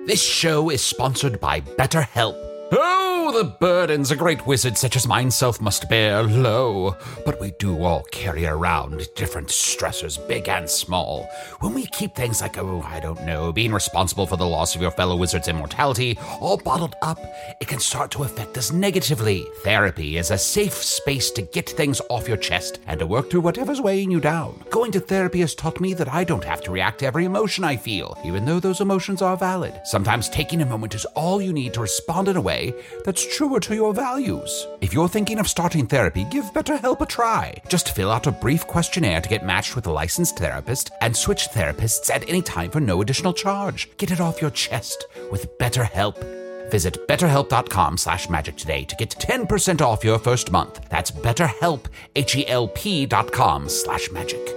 This show is sponsored by BetterHelp. Oh, the burdens a great wizard such as myself must bear, lo. But we do all carry around different stressors, big and small. When we keep things like, being responsible for the loss of your fellow wizard's immortality, all bottled up, it can start to affect us negatively. Therapy is a safe space to get things off your chest and to work through whatever's weighing you down. Going to therapy has taught me that I don't have to react to every emotion I feel, even though those emotions are valid. Sometimes taking a moment is all you need to respond in a way that's truer to your values. If you're thinking of starting therapy, give BetterHelp a try. Just fill out a brief questionnaire to get matched with a licensed therapist and switch therapists at any time for no additional charge. Get it off your chest with BetterHelp. Visit betterhelp.com/magic today to get 10% off your first month. That's BetterHelp, HELP.com/magic.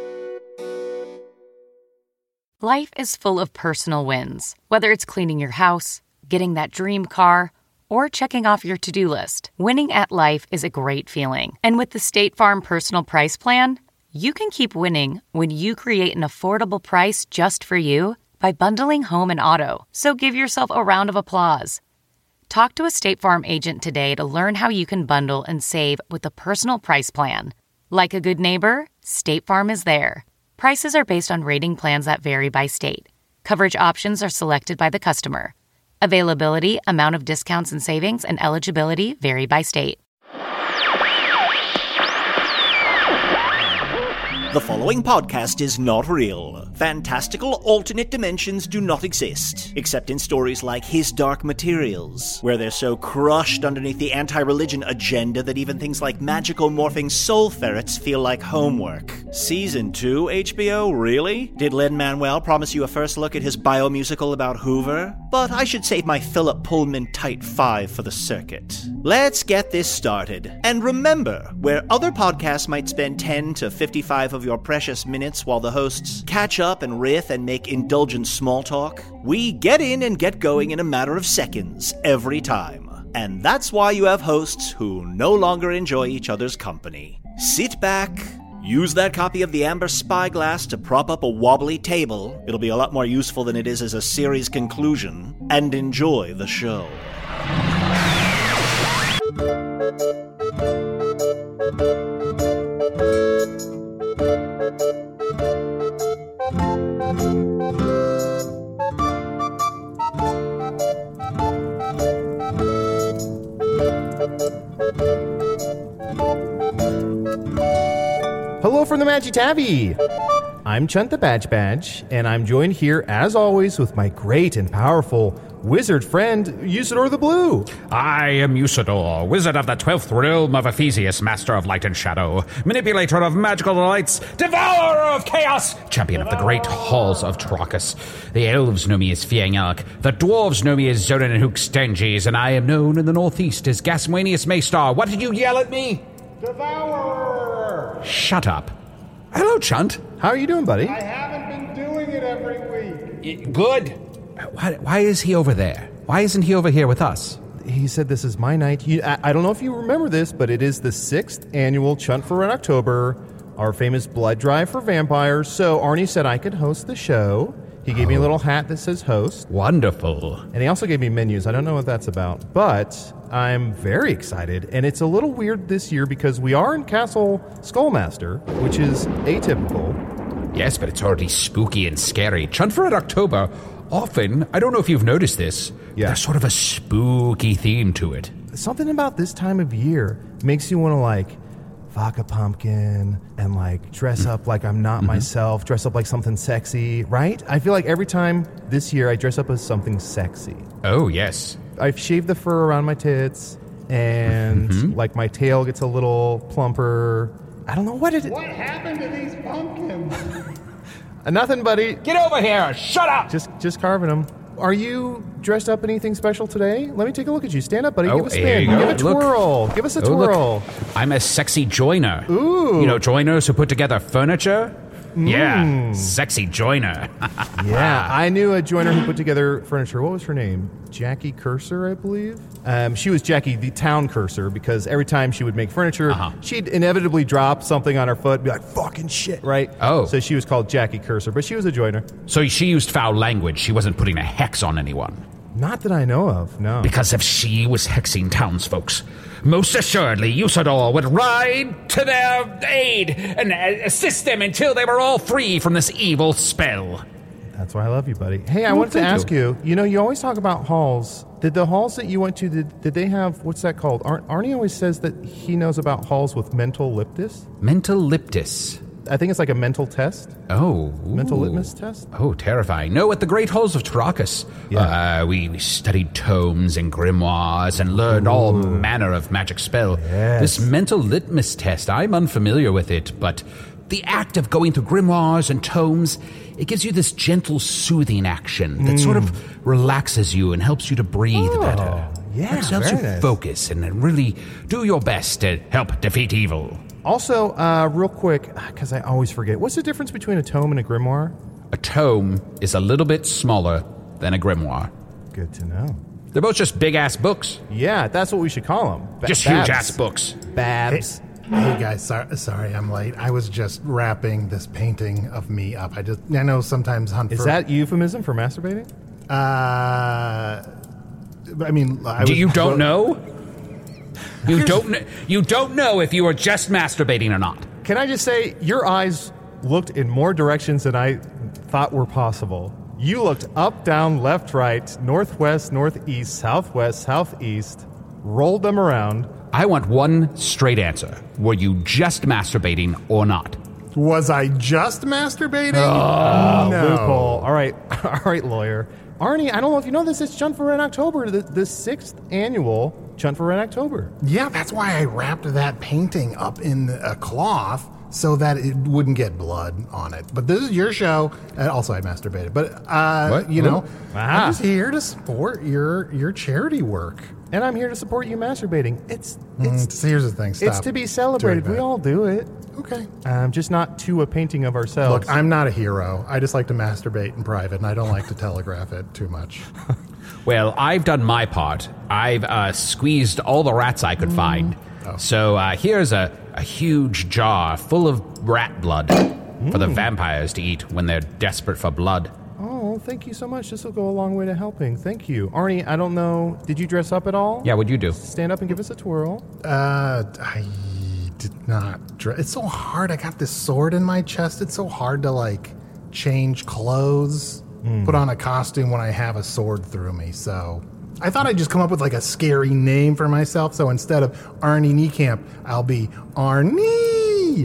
Life is full of personal wins. Whether it's cleaning your house, getting that dream car, or checking off your to-do list, winning at life is a great feeling. And with the State Farm Personal Price Plan, you can keep winning when you create an affordable price just for you by bundling home and auto. So give yourself a round of applause. Talk to a State Farm agent today to learn how you can bundle and save with the Personal Price Plan. Like a good neighbor, State Farm is there. Prices are based on rating plans that vary by state. Coverage options are selected by the customer. Availability, amount of discounts and savings, and eligibility vary by state. The following podcast is not real. Fantastical alternate dimensions do not exist, except in stories like His Dark Materials, where they're so crushed underneath the anti-religion agenda that even things like magical morphing soul ferrets feel like homework. Season 2, HBO, really? Did Lin-Manuel promise you a first look at his biomusical about Hoover? But I should save my Philip Pullman Tight 5 for the circuit. Let's get this started. And remember, where other podcasts might spend 10 to 55 of your precious minutes while the hosts catch up and riff and make indulgent small talk, we get in and get going in a matter of seconds every time. And that's why you have hosts who no longer enjoy each other's company. Sit back, use that copy of the Amber Spyglass to prop up a wobbly table. It'll be a lot more useful than it is as a series conclusion. And enjoy the show. Hello from the Maggie Tabby. I'm Chunt the Badge, and I'm joined here, as always, with my great and powerful wizard friend, Usador the Blue. I am Usador, wizard of the 12th realm of Ephesius, master of light and shadow, manipulator of magical delights, devourer of chaos, champion of the great halls of Trachis. The elves know me as Fiangelk, the dwarves know me as Zodan and Hookstanges, and I am known in the northeast as Gaswanius Maystar. What did you yell at me? Devourer! Shut up. Hello, Chunt. How are you doing, buddy? I haven't been doing it every week. Good. Why is he over there? Why isn't he over here with us? He said this is my night. I don't know if you remember this, but it is the 6th annual Chunt for Red October, our famous blood drive for vampires. So Arnie said I could host the show. He gave me a little hat that says host. Wonderful. And he also gave me menus. I don't know what that's about, but I'm very excited. And it's a little weird this year because we are in Castle Skullmaster, which is atypical. Yes, but it's already spooky and scary. Chunt for Red October, often, I don't know if you've noticed this, there's sort of a spooky theme to it. Something about this time of year makes you want to, fuck a pumpkin and, dress up like I'm not myself, dress up like something sexy, right? I feel like every time this year I dress up as something sexy. Oh, yes. I've shaved the fur around my tits, and, my tail gets a little plumper. I don't know what it is. What happened to these pumpkins? Nothing, buddy. Get over here! Shut up! Just carving them. Are you dressed up anything special today? Let me take a look at you. Stand up, buddy. Oh, Give a spin. here you go. Give a twirl. Give us a twirl. Look. I'm a sexy joiner. Ooh. You know, joiners who put together furniture? Yeah, sexy joiner. Yeah, I knew a joiner who put together furniture. What was her name? Jackie Cursor, I believe. She was Jackie the Town Cursor because every time she would make furniture, she'd inevitably drop something on her foot and be like, fucking shit, right? Oh. So she was called Jackie Cursor, but she was a joiner. So she used foul language. She wasn't putting a hex on anyone. Not that I know of, no. Because if she was hexing townsfolks, most assuredly Usador would ride to their aid and assist them until they were all free from this evil spell. That's why I love you, buddy. Hey, I wanted to ask you, you always talk about halls. Did the halls that you went to, did they have, what's that called? Arnie always says that he knows about halls with mental liptus. Mental liptus? I think it's like a mental test. Oh. Mental litmus test? Oh, terrifying. No, at the great halls of Tarakas, we studied tomes and grimoires and learned all manner of magic spell. Yes. This mental litmus test, I'm unfamiliar with it, but the act of going through grimoires and tomes, it gives you this gentle, soothing action that sort of relaxes you and helps you to breathe better. Yeah, it helps you focus and really do your best to help defeat evil. Also, real quick, because I always forget, what's the difference between a tome and a grimoire? A tome is a little bit smaller than a grimoire. Good to know. They're both just big-ass books. Yeah, that's what we should call them. Just huge-ass books. Babs. Hey guys, sorry I'm late. I was just wrapping this painting of me up. I know sometimes hunt Is for... that euphemism for masturbating? I mean... You don't know? You don't know if you were just masturbating or not. Can I just say, your eyes looked in more directions than I thought were possible. You looked up, down, left, right, northwest, northeast, southwest, southeast, rolled them around. I want one straight answer. Were you just masturbating or not? Was I just masturbating? No. Loophole. All right, lawyer. Arnie, I don't know if you know this, it's Chunt for Red October, the 6th annual Chunt for Red October. Yeah, that's why I wrapped that painting up in a cloth so that it wouldn't get blood on it. But this is your show. Also, I masturbated. But, I'm just here to support your charity work. And I'm here to support you masturbating. It's here's the thing. Stop. It's to be celebrated. We all do it. Okay. Just not to a painting of ourselves. Look, I'm not a hero. I just like to masturbate in private, and I don't like to telegraph it too much. Well, I've done my part. I've squeezed all the rats I could find. Oh. So here's a huge jar full of rat blood for the vampires to eat when they're desperate for blood. Oh, thank you so much. This will go a long way to helping. Thank you. Arnie, I don't know, did you dress up at all? Yeah, what'd you do? Stand up and give us a twirl. I did not dress. It's so hard. I got this sword in my chest. It's so hard to, change clothes, put on a costume when I have a sword through me. So I thought I'd just come up with, a scary name for myself. So instead of Arnie Niekamp, I'll be Arnie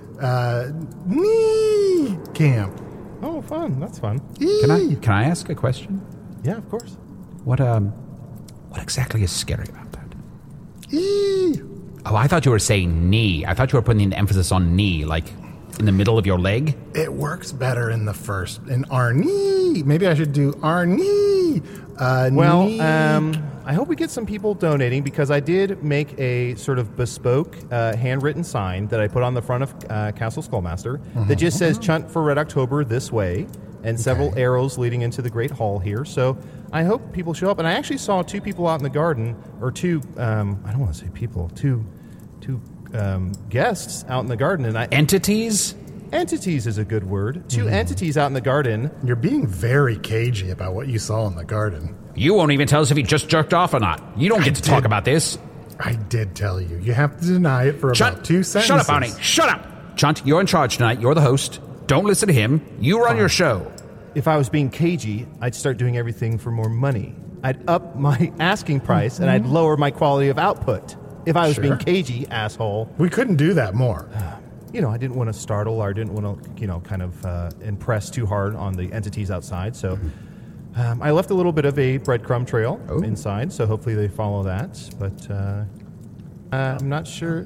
Niekamp. Oh, fun. That's fun. Can I ask a question? Yeah, of course. What exactly is scary about that? Eee. Oh, I thought you were saying knee. I thought you were putting the emphasis on knee, like in the middle of your leg. It works better in the first. In Arnie. Maybe I should do Arnie. I hope we get some people donating because I did make a sort of bespoke handwritten sign that I put on the front of Castle Skullmaster that just says Chunt for Red October this way and several arrows leading into the Great Hall here. So I hope people show up. And I actually saw two people out in the garden, or two, I don't want to say people, two guests out in the garden. And Entities? Entities is a good word. Two entities out in the garden. You're being very cagey about what you saw in the garden. You won't even tell us if he just jerked off or not. You don't get to talk about this. I did tell you. You have to deny it for about 2 sentences. Shut up, Arnie. Shut up. Chunt, you're in charge tonight. You're the host. Don't listen to him. You run your show. If I was being cagey, I'd start doing everything for more money. I'd up my asking price, and I'd lower my quality of output. If I was being cagey, asshole. We couldn't do that more. I didn't want to startle, or I didn't want to, kind of impress too hard on the entities outside. So I left a little bit of a breadcrumb trail inside, so hopefully they follow that. But I'm not sure.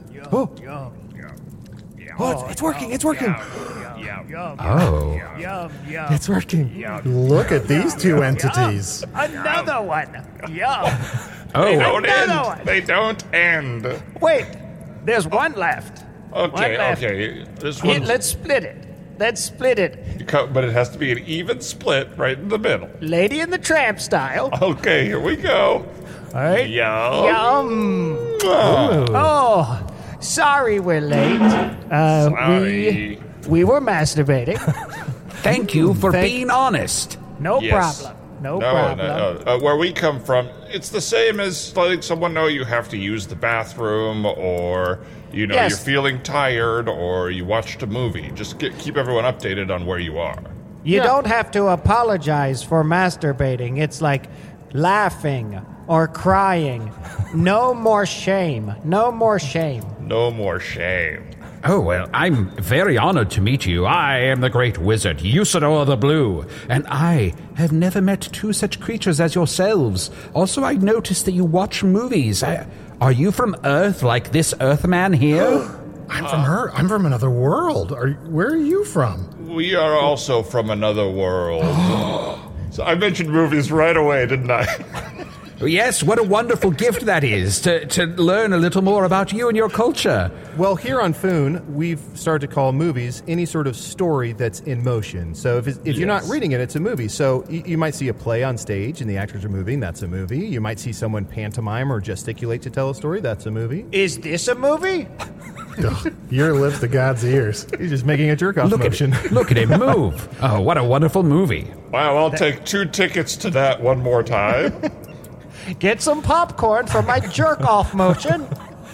It's working. It's working. It's working. Look at these two entities. Another one. They don't end. Wait, there's one left. Okay. This one. Let's split it. But it has to be an even split right in the middle. Lady and the Tramp style. Okay, here we go. All right. Yum. Oh, sorry we're late. Sorry. We were masturbating. Thank you for being honest. No Yes. problem. No problem. Where we come from, it's the same as letting someone know you have to use the bathroom, or you're feeling tired, or you watched a movie. Just keep everyone updated on where you are. You don't have to apologize for masturbating. It's like laughing or crying. No more shame. No more shame. No more shame. Oh, well, I'm very honored to meet you. I am the great wizard, Usador the Blue, and I have never met two such creatures as yourselves. Also, I noticed that you watch movies. Are you from Earth, like this Earthman here? I'm from another world. Where are you from? We are also from another world. So I mentioned movies right away, didn't I? Yes, what a wonderful gift that is, to learn a little more about you and your culture. Well, here on Foon, we've started to call movies any sort of story that's in motion. So if you're not reading it, it's a movie. So you might see a play on stage and the actors are moving, that's a movie. You might see someone pantomime or gesticulate to tell a story, that's a movie. Is this a movie? Your lips to God's ears. He's just making a jerk-off motion. Look at him move. Oh, what a wonderful movie. Wow, I'll take 2 tickets to that one more time. Get some popcorn for my jerk-off motion.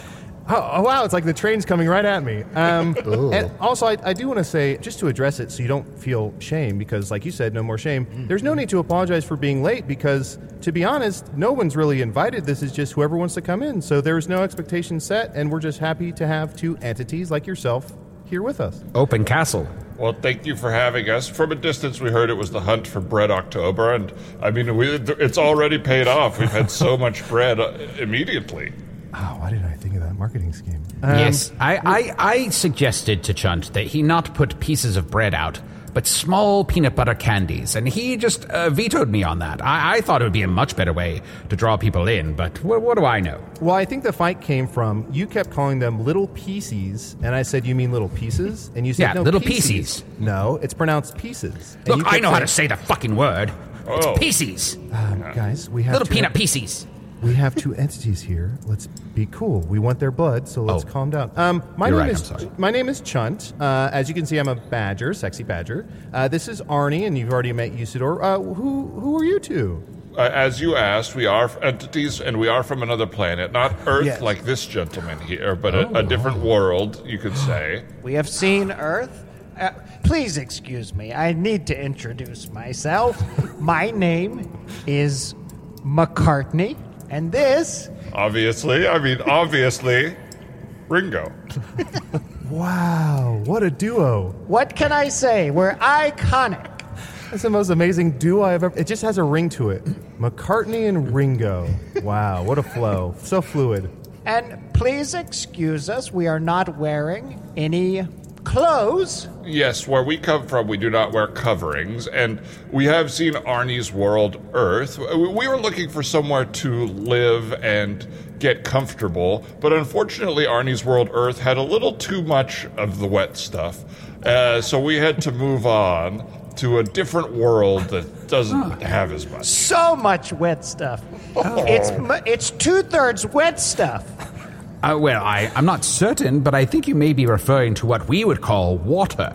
Oh, wow, it's like the train's coming right at me. And also, I do want to say, just to address it so you don't feel shame, because like you said, no more shame, there's no need to apologize for being late because, to be honest, no one's really invited. This is just whoever wants to come in. So there's no expectation set, and we're just happy to have 2 entities like yourself here with us. Open castle. Well, thank you for having us. From a distance, we heard it was the hunt for Bread October, and I mean, it's already paid off. We've had so much bread immediately. Oh, why didn't I think of that marketing scheme? Yes, I suggested to Chunt that he not put pieces of bread out, but small peanut butter candies, and he just vetoed me on that. I thought it would be a much better way to draw people in, but what do I know? Well, I think the fight came from, you kept calling them little pieces, and I said, you mean little pieces? And you said, no, little pieces. No, it's pronounced pieces. And Look, I know how to say the fucking word. Oh. It's pieces. Guys, we have little peanut pieces. We have 2 entities here. Let's be cool. We want their blood, so let's calm down. My name is Chunt. As you can see, I'm a badger, sexy badger. This is Arnie, and you've already met Usador. Who are you 2? As you asked, we are entities, and we are from another planet. Not Earth like this gentleman here, but a different world, you could say. We have seen Earth. Please excuse me. I need to introduce myself. My name is McCartney. And this... Obviously, Ringo. Wow, what a duo. What can I say? We're iconic. That's the most amazing duo I've ever... It just has a ring to it. McCartney and Ringo. Wow, what a flow. So fluid. And please excuse us, we are not wearing any clothes. Yes, where we come from, we do not wear coverings, and we have seen Arnie's world, Earth. We were looking for somewhere to live and get comfortable, but unfortunately Arnie's world, Earth, had a little too much of the wet stuff, so we had to move on to a different world that doesn't have as much. So much wet stuff. It's 2/3 wet stuff. Well, I'm not certain, but I think you may be referring to what we would call water.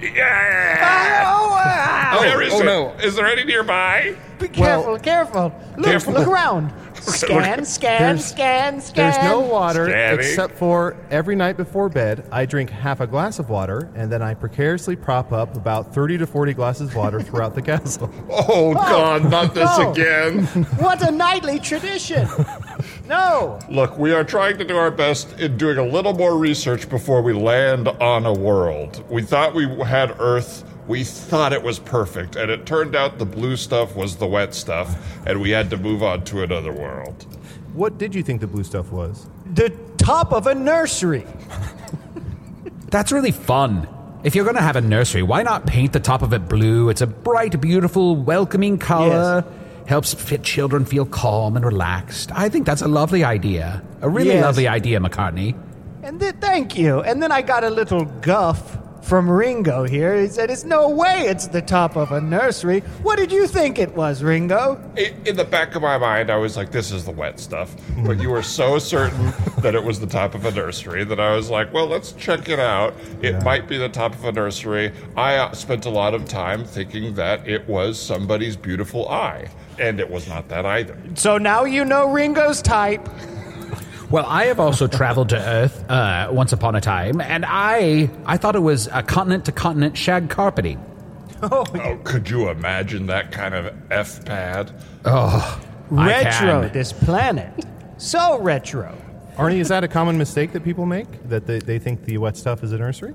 Yeah! Where is it? No. Is there any nearby? Be careful, careful. Look around. Scan. There's no water Scanning. except for every night before bed, I drink half a glass of water, and then I precariously prop up about 30 to 40 glasses of water throughout the castle. Oh, God, not this again. What a nightly tradition. No. Look, we are trying to do our best in doing a little more research before we land on a world. We thought we had Earth. We thought it was perfect, and it turned out the blue stuff was the wet stuff, and we had to move on to another world. What did you think the blue stuff was? The top of a nursery. That's really fun. If you're going to have a nursery, why not paint the top of it blue? It's a bright, beautiful, welcoming color. Yes. Helps children feel calm and relaxed. I think that's a lovely idea. A really lovely idea, McCartney. And thank you. And then I got a little guff from Ringo here. He said, "There's no way it's the top of a nursery." What did you think it was, Ringo? In the back of my mind, I was like, this is the wet stuff. But you were so certain that it was the top of a nursery that I was like, well, let's check it out. It might be the top of a nursery. I spent a lot of time thinking that it was somebody's beautiful eye. And it was not that either. So now you know Ringo's type. Well, I have also traveled to Earth once upon a time, and I thought it was a continent-to-continent shag carpeting. Oh, could you imagine that kind of F-pad? Oh, Retro, this planet. So retro. Arnie, is that a common mistake that people make? That they think the wet stuff is a nursery?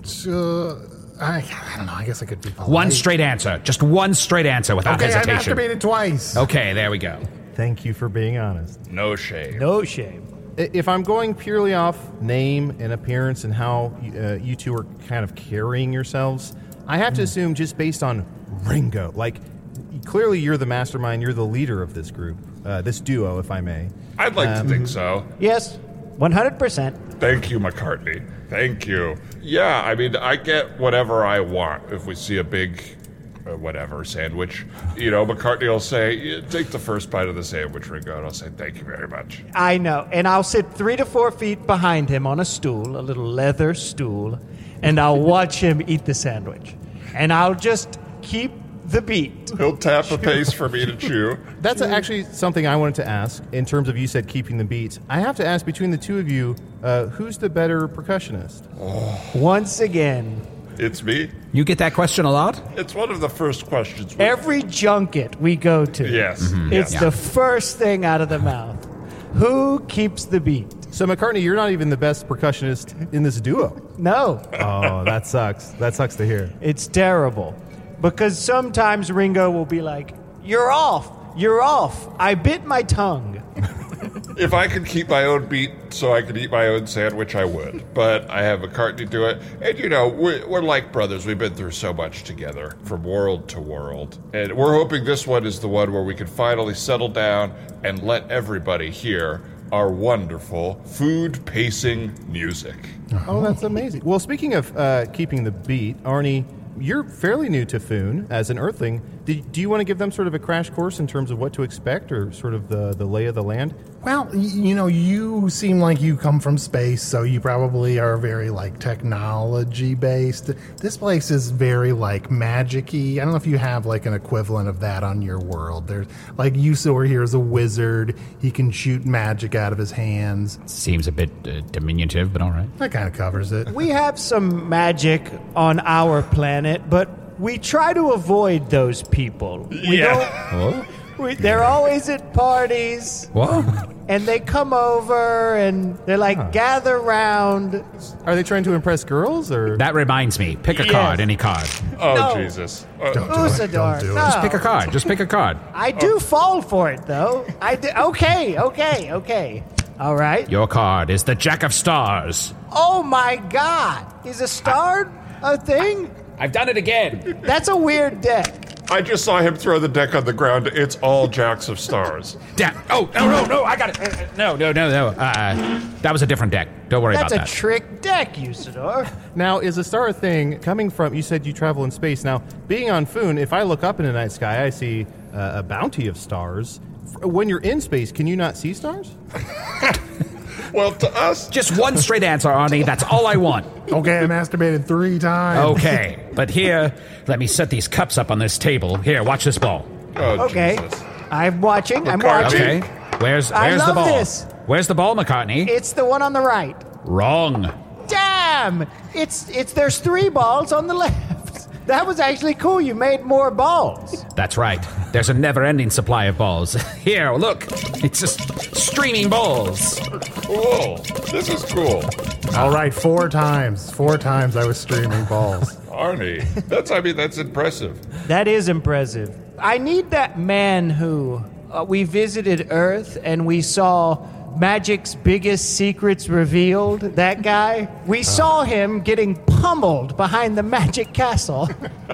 I don't know. I guess I could be polite. One straight answer. Just one straight answer without hesitation. I masturbated twice. Okay, there we go. Thank you for being honest. No shame. No shame. If I'm going purely off name and appearance and how you two are kind of carrying yourselves, I have to assume just based on Ringo. Like, clearly you're the mastermind, you're the leader of this group, this duo, if I may. I'd like to think so. Yes, 100%. Thank you, McCartney. Thank you. Yeah, I mean, I get whatever I want. If we see a big, whatever, sandwich, McCartney will say, take the first bite of the sandwich, Ringo, and I'll say, thank you very much. I know, and I'll sit 3 to 4 feet behind him on a stool, a little leather stool, and I'll watch him eat the sandwich. And I'll just keep the beat. He'll tap a pace for me to chew. That's actually something I wanted to ask in terms of you said keeping the beat. I have to ask between the two of you, who's the better percussionist? Once again. It's me. You get that question a lot? It's one of the first questions. Every junket we go to, Yes. it's Yeah. the first thing out of the mouth. Who keeps the beat? So, McCartney, you're not even the best percussionist in this duo. No. Oh, that sucks. That sucks to hear. It's terrible. Because sometimes Ringo will be like, "You're off. You're off. I bit my tongue." If I could keep my own beat so I could eat my own sandwich, I would. But I have McCartney do it. And, we're like brothers. We've been through so much together from world to world. And we're hoping this one is the one where we can finally settle down and let everybody hear our wonderful food-pacing music. Oh, that's amazing. Well, speaking of keeping the beat, Arnie, you're fairly new to Foon as an Earthling. Do you want to give them sort of a crash course in terms of what to expect or sort of the lay of the land? Well, you seem like you come from space, so you probably are very, technology-based. This place is very, magic-y. I don't know if you have, an equivalent of that on your world. There's, Usador here is a wizard. He can shoot magic out of his hands. Seems a bit diminutive, but all right. That kind of covers it. We have some magic on our planet, but we try to avoid those people. They're always at parties. What? And they come over and they're like, gather round. Are they trying to impress girls or? That reminds me. Pick a Yes. card, any card. Oh, No. Jesus. Don't do it. Usador, Don't do it. no. Just pick a card. Just pick a card. I do fall for it, though. I do. Okay. All right. Your card is the Jack of Stars. Oh, my God. Is a star a thing? I've done it again. That's a weird deck. I just saw him throw the deck on the ground. It's all Jacks of Stars. Damn. Oh, no, I got it. No. That was a different deck. Don't worry That's about a that. trick deck, Usador. Now, is a star a thing coming from, you said you travel in space. Now, being on Foon, if I look up in the night sky, I see a bounty of stars. When you're in space, can you not see stars? Well, to us, Just one straight answer, Arnie. That's all I want. Okay, I masturbated 3 times. Okay, but here, let me set these cups up on this table. Here, watch this ball. Okay. Jesus. I'm watching. Okay, where's I the love ball? this. Where's the ball, McCartney? It's the one on the right. Wrong. Damn! There's 3 balls on the left. That was actually cool. You made more balls. That's right. There's a never-ending supply of balls. Here, look. It's just streaming balls. Whoa, this is cool. All right, 4 times. 4 times I was streaming balls. Arnie, that's impressive. That is impressive. I need that man who we visited Earth and we saw magic's biggest secrets revealed. That guy. We saw him getting pummeled behind the magic castle.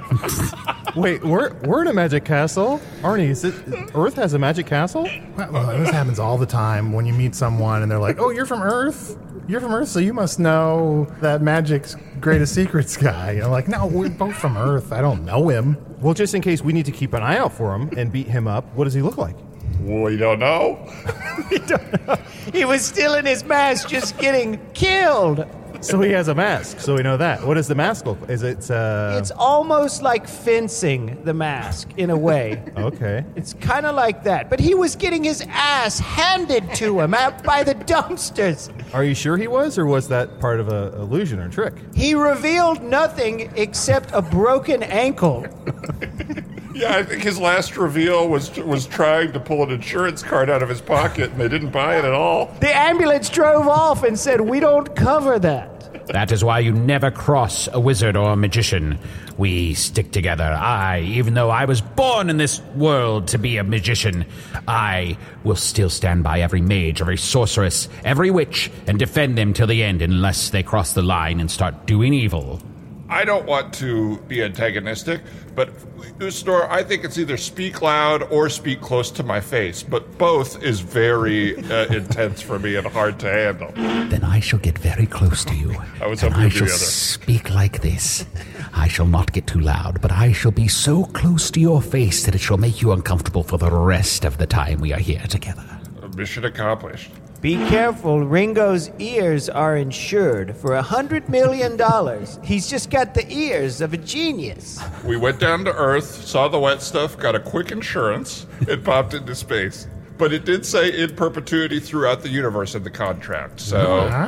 Wait, we're in a magic castle? Arnie, is it Earth has a magic castle? Well, this happens all the time when you meet someone and they're like, "Oh, you're from Earth?" You're from Earth, so you must know that Magic's greatest secrets guy. You're like, no, we're both from Earth. I don't know him. Well, just in case we need to keep an eye out for him and beat him up, what does he look like? We don't know. We don't know. He was still in his mask, just getting killed. So he has a mask, so we know that. What does the mask look like? Is it, It's almost like fencing, the mask, in a way. Okay. It's kind of like that. But he was getting his ass handed to him out by the dumpsters. Are you sure he was, or was that part of an illusion or trick? He revealed nothing except a broken ankle. Yeah, I think his last reveal was trying to pull an insurance card out of his pocket, and they didn't buy it at all. The ambulance drove off and said, "We don't cover that." That is why you never cross a wizard or a magician. We stick together. Even though I was born in this world to be a magician, I will still stand by every mage, every sorceress, every witch, and defend them till the end unless they cross the line and start doing evil. I don't want to be antagonistic, but Usador, I think it's either speak loud or speak close to my face, but both is very intense for me and hard to handle. Then I shall get very close to you. I was and hoping I to be shall the other. speak like this. I shall not get too loud, but I shall be so close to your face that it shall make you uncomfortable for the rest of the time we are here together. Mission accomplished. Be careful, Ringo's ears are insured for $100 million. He's just got the ears of a genius. We went down to Earth, saw the wet stuff, got a quick insurance, and popped into space. But it did say in perpetuity throughout the universe in the contract, so...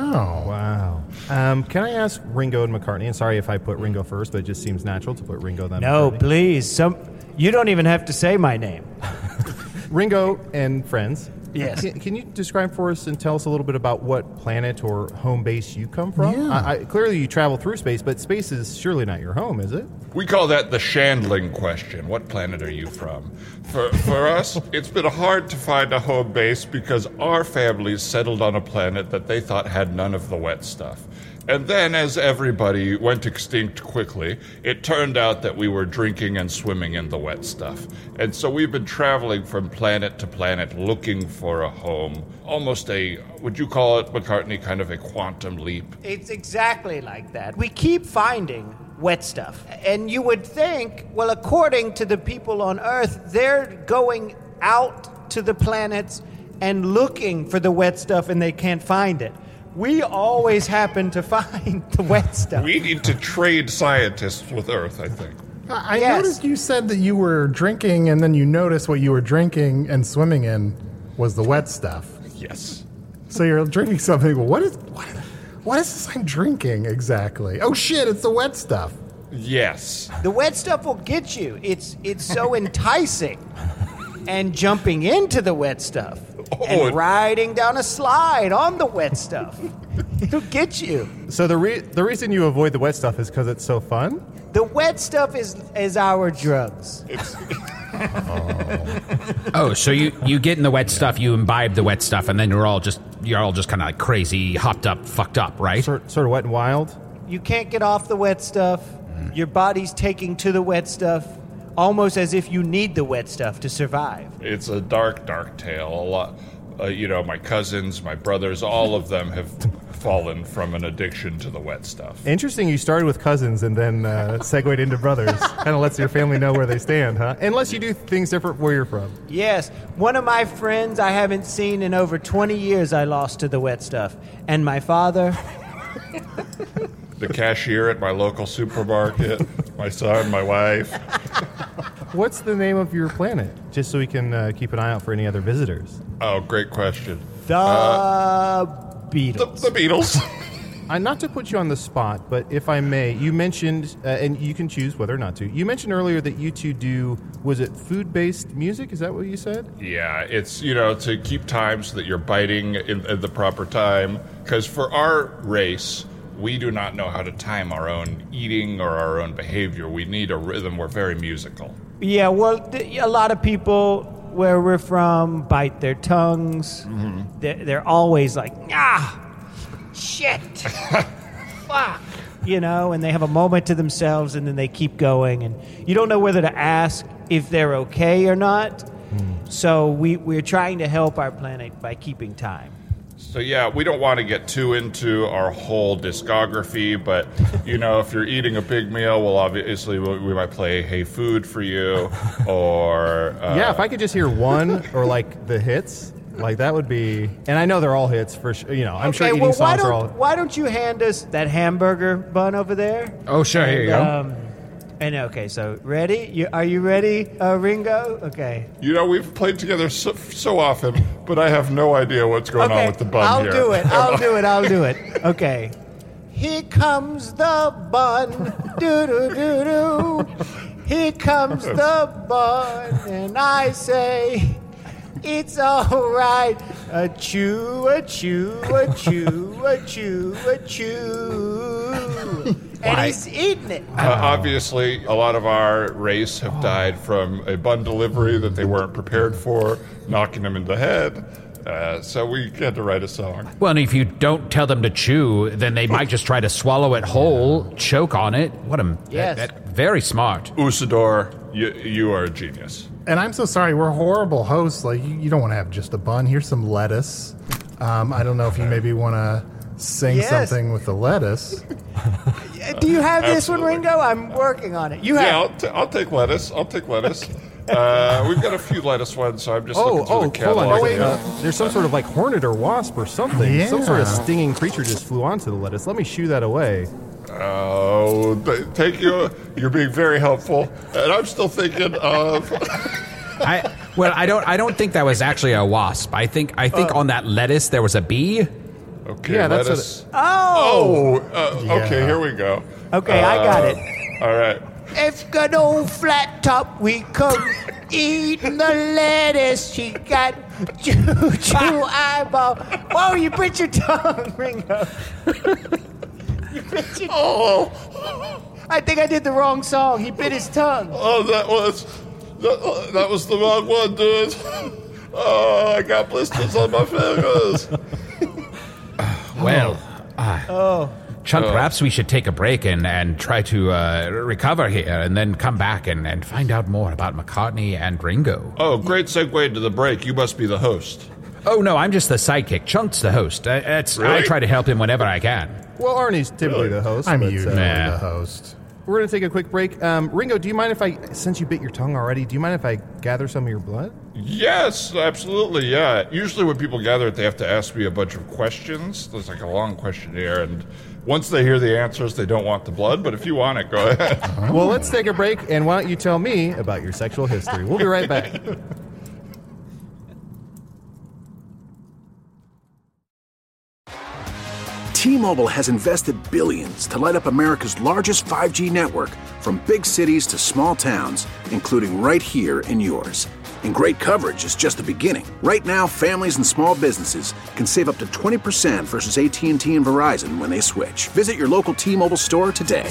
Wow. Can I ask Ringo and McCartney, and sorry if I put Ringo first, but it just seems natural to put Ringo then No, McCartney. please. You don't even have to say my name. Ringo and friends. Yes. Can you describe for us and tell us a little bit about what planet or home base you come from? Yeah. Clearly you travel through space, but space is surely not your home, is it? We call that the Shandling question. What planet are you from? For us, it's been hard to find a home base because our families settled on a planet that they thought had none of the wet stuff. And then, as everybody went extinct quickly, it turned out that we were drinking and swimming in the wet stuff. And so we've been traveling from planet to planet looking for a home. Almost would you call it, McCartney, kind of a quantum leap? It's exactly like that. We keep finding wet stuff. And you would think, well, according to the people on Earth, they're going out to the planets and looking for the wet stuff and they can't find it. We always happen to find the wet stuff. We need to trade scientists with Earth, I think. I Yes. noticed you said that you were drinking, and then you noticed what you were drinking and swimming in was the wet stuff. Yes. So you're drinking something. What is this I'm drinking exactly? Oh shit! It's the wet stuff. Yes. The wet stuff will get you. It's so enticing. And jumping into the wet stuff. And riding down a slide on the wet stuff. It'll get you. So the reason you avoid the wet stuff is because it's so fun? The wet stuff is our drugs. Oh, so you get in the wet stuff, you imbibe the wet stuff, and then you're all just kind of like crazy, hopped up, fucked up, right? Sort of wet and wild? You can't get off the wet stuff. Your body's taking to the wet stuff. Almost as if you need the wet stuff to survive. It's a dark, dark tale. A lot, my cousins, my brothers, all of them have fallen from an addiction to the wet stuff. Interesting you started with cousins and then segued into brothers. Kind of lets your family know where they stand, huh? Unless you do things different where you're from. Yes. One of my friends I haven't seen in over 20 years I lost to the wet stuff. And my father... The cashier at my local supermarket, my son, my wife. What's the name of your planet? Just so we can keep an eye out for any other visitors. Oh, great question. The Beatles. The Beatles. Not to put you on the spot, but if I may, you mentioned, and you can choose whether or not to, you mentioned earlier that you two do, was it food-based music? Is that what you said? Yeah, it's, to keep time so that you're biting in the proper time. Because for our race, we do not know how to time our own eating or our own behavior. We need a rhythm. We're very musical. Yeah, well, a lot of people where we're from bite their tongues. Mm-hmm. They're always like, shit, fuck, and they have a moment to themselves and then they keep going. And you don't know whether to ask if they're okay or not. So we're trying to help our planet by keeping time. So yeah, we don't want to get too into our whole discography, but if you're eating a big meal, well, obviously we might play "Hey Food" for you, or yeah, if I could just hear one or like the hits, like that would be. And I know they're all hits for sure. I'm sure eating songs are all. Why don't you hand us that hamburger bun over there? Oh, sure, here you go. And okay, so ready? Are you ready, Ringo? Okay. We've played together so often, but I have no idea what's going on with the bun here. I'll do it. Okay. Here comes the bun. Do-do-do-do. Here comes the bun. And I say, it's all right. A chew, a chew, a chew, a chew, a chew. And he's eating it. Obviously, a lot of our race have died from a bun delivery that they weren't prepared for, knocking them in the head. So we had to write a song. Well, and if you don't tell them to chew, then they might just try to swallow it whole, choke on it. Yes. Very smart. Usador, you are a genius. And I'm so sorry, we're horrible hosts. Like, you don't want to have just a bun. Here's some lettuce. I don't know if you maybe want to sing something with the lettuce. Do you have this one, Ringo? I'm working on it. I'll take lettuce. We've got a few lettuce ones, so I'm just looking through the catalog. Hold on. There's some sort of like hornet or wasp or something. Yeah. Some sort of stinging creature just flew onto the lettuce. Let me shoo that away. Oh, thank you. You're being very helpful. And I'm still thinking of... I don't think that was actually a wasp. I think on that lettuce there was a bee. Okay, yeah, lettuce. Okay, here we go. Okay, I got it. All right. If got old flat top, we come eating the lettuce. She got choo eyeball. Whoa, you bit your tongue, Ringo. You bit your tongue. I think I did the wrong song. He bit his tongue. Oh, that was the wrong one, dude. Oh, I got blisters on my fingers. Chunk, perhaps we should take a break and try to recover here and then come back and find out more about McCartney and Ringo. Oh, great segue into the break. You must be the host. Oh, no, I'm just the sidekick. Chunk's the host. Really? I try to help him whenever I can. Well, Arnie's typically the host. I'm but, usually the host. We're going to take a quick break. Ringo, do you mind since you bit your tongue already, do you mind if I gather some of your blood? Yes, absolutely, yeah. Usually when people gather, they have to ask me a bunch of questions. There's like a long questionnaire, and once they hear the answers, they don't want the blood, but if you want it, go ahead. Well, let's take a break, and why don't you tell me about your sexual history? We'll be right back. T-Mobile has invested billions to light up America's largest 5G network, from big cities to small towns, including right here in yours. And great coverage is just the beginning. Right now, families and small businesses can save up to 20% versus AT&T and Verizon when they switch. Visit your local T-Mobile store today.